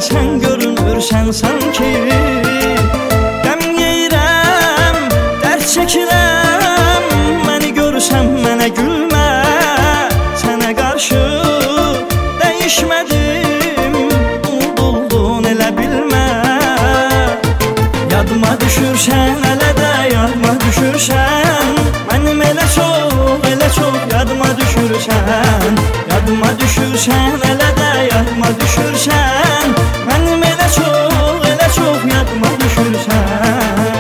sen görünürsən sanki. Qəm yeyirəm, dərd çəkirəm, məni görsən mənə gülmə. Sənə qarşı dəyişmədim, unuldun elə bilmə. Yadıma düşürsən, hələ də yadıma düşürsən. Mənim elə çox yadıma düşürsən. Yadıma düşürsən, hələ də yadıma düşürsən. Mənim elə çox yadıma düşürsən.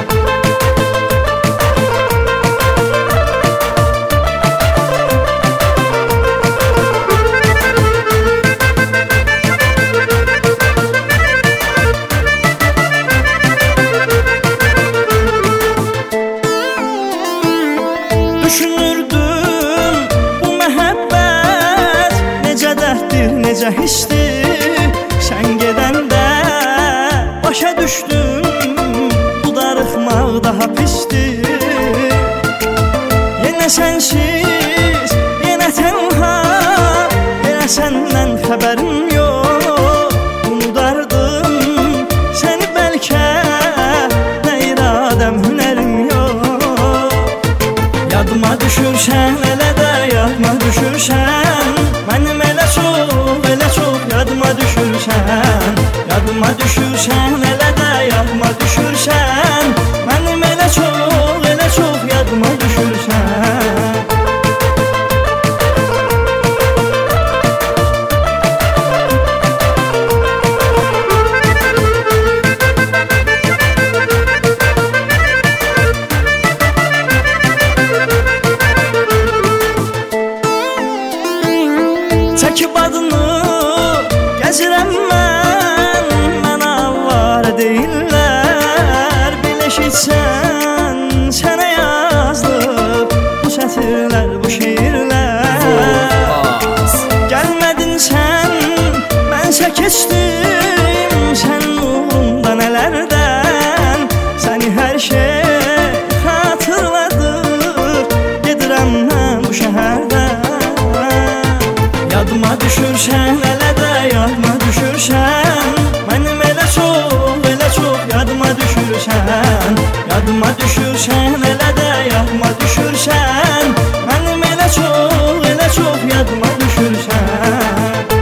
Düşünürdüm bu məhəbbət necə dərddir, necə histir. Sən gedəndə başa düşdüm bu darıxmaq daha pistir. Yenə sənsiz, yenə tənha, yenə səndən xəbərim yox. Unudardım səni bəlkə, nə iradəm, hünərim yox. Yadıma düşürsən, elə də yadıma düşürsən. Mənim elə çox yadıma düşürsən. Yadıma düşürsən, elə də yadıma düşürsən. Mənim elə çox yadıma düşürsən. Çəkib adını gəzirəm mən avara deyirlər. Biləşitsən, sənə yazdım bu sətirlər, bu şeirlər. Gəlmədin sən, mənsə keçdim sənin uğrunda nələrdən. Səni hər şey xatırladır, gedirəm mən bu şəhərdən. Yadıma düşürsən, elə də yadıma düşürsən. Mənim elə çox yadıma düşürsən. Yadıma düşürsən, elə də yadıma düşürsən. Mənim elə çox yadıma düşürsən.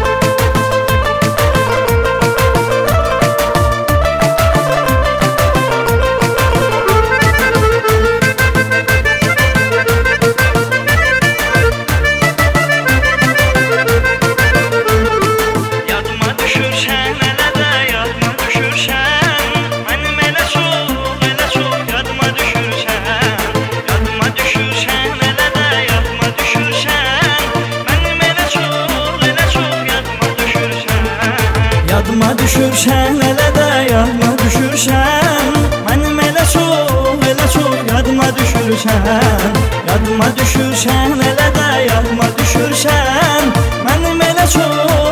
Yadıma düşürsən, elə də yadıma düşürsən. Mənim elə çox yadıma düşürsən. Yadıma düşürsən, elə də yadıma düşürsən. Mənim elə çox